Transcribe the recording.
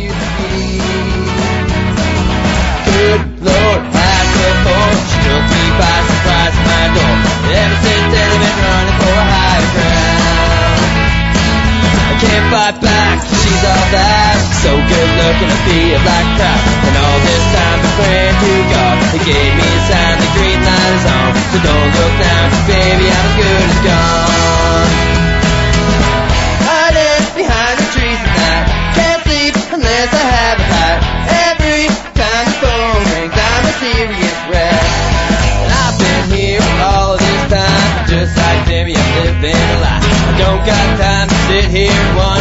used to be. Good Lord, had before she took me by surprise at my door. Ever since then I've been running for a higher ground. I can't fight back, she's all that. So good looking, I feel like crap. And all this time I've been praying to God. He gave me a sign, the green light is on. So don't look now, 'cause baby I'm as good as gone. Hiding behind the trees at night, can't sleep unless I have a light. Every time the phone rings I'm a serious wreck. And I've been here all of this time, just like Debbie I'm living a lie. I don't got time to sit here and wonder